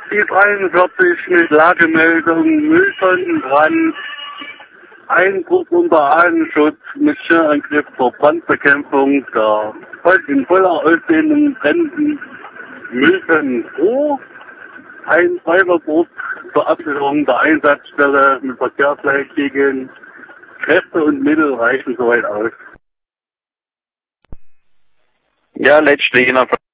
Die 43 mit Lagemeldung Mülltonnenbrand, Einbruch unter Ahnenschutz mit Schirrangriff zur Brandbekämpfung der in voller Ausdehnung brennenden Mülltonnen pro. Ein Feuerwehrboot zur Absicherung der Einsatzstelle mit Verkehrsleitlinien. Kräfte und Mittel reichen soweit aus. Ja, letztlich